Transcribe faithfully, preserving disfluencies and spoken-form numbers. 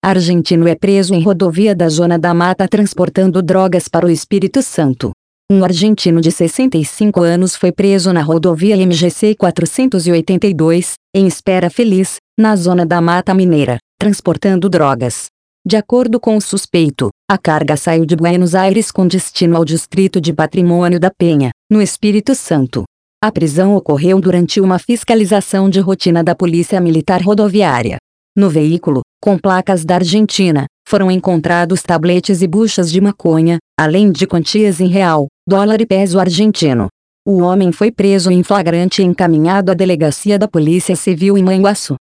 Argentino é preso em rodovia da Zona da Mata transportando drogas para o Espírito Santo. Um argentino de sessenta e cinco anos foi preso na rodovia M G C quatrocentos e oitenta e dois, em Espera Feliz, na Zona da Mata Mineira, transportando drogas. De acordo com o suspeito, a carga saiu de Buenos Aires com destino ao distrito de Patrimônio da Penha, no Espírito Santo. A prisão ocorreu durante uma fiscalização de rotina da Polícia Militar Rodoviária. No veículo, com placas da Argentina, foram encontrados tabletes e buchas de maconha, além de quantias em real, dólar e peso argentino. O homem foi preso em flagrante e encaminhado à delegacia da Polícia Civil em Manhuaçu.